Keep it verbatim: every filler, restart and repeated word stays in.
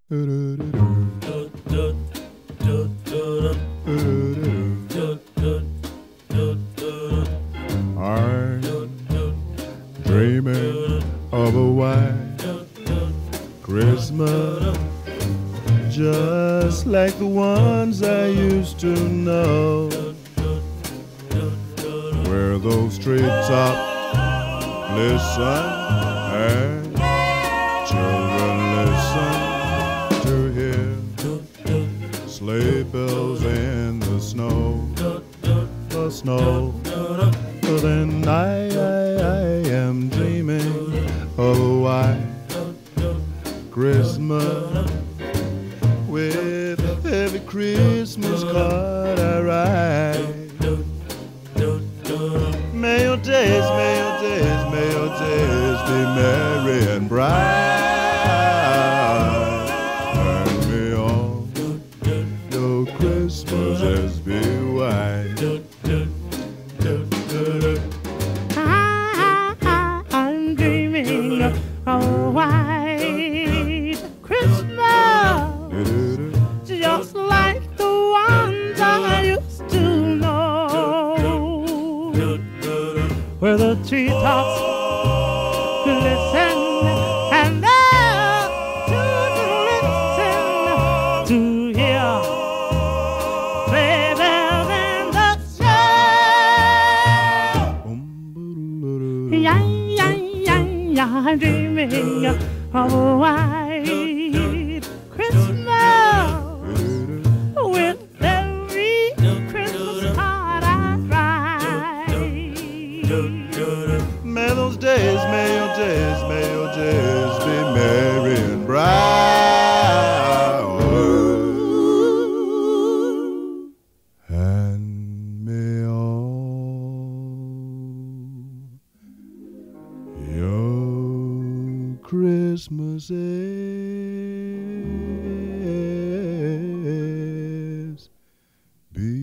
I'm dreaming of a white Christmas, just like the ones I used to know, where those treetops listen and children listen to hear sleigh bells in the snow, the snow. But then I, I, I am dreaming of a white Christmas, with every Christmas card I write. May your days, may your days, may your days be merry and bright, and may all your Christmases be white. I'm dreaming of a white Christmas, just like the ones I used to know, where the treetops glisten and the children listen to hear sleigh bells in the snow. Yeah, yeah, yeah, yeah, I'm dreaming of a white Christmas, with every Christmas card I write. May those days, may your days, may your days be merry and bright, and may all your Christmases be